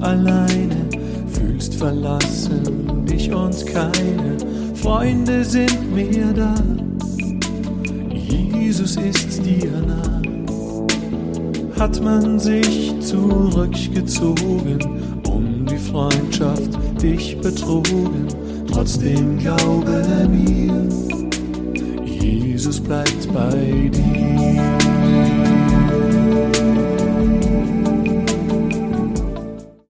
alleine, fühlst verlassen, dich und keine Freunde sind mehr da. Jesus ist dir nah. Hat man sich zurückgezogen, um die Freundschaft dich betrogen, trotzdem glaube mir, Jesus bleibt bei dir.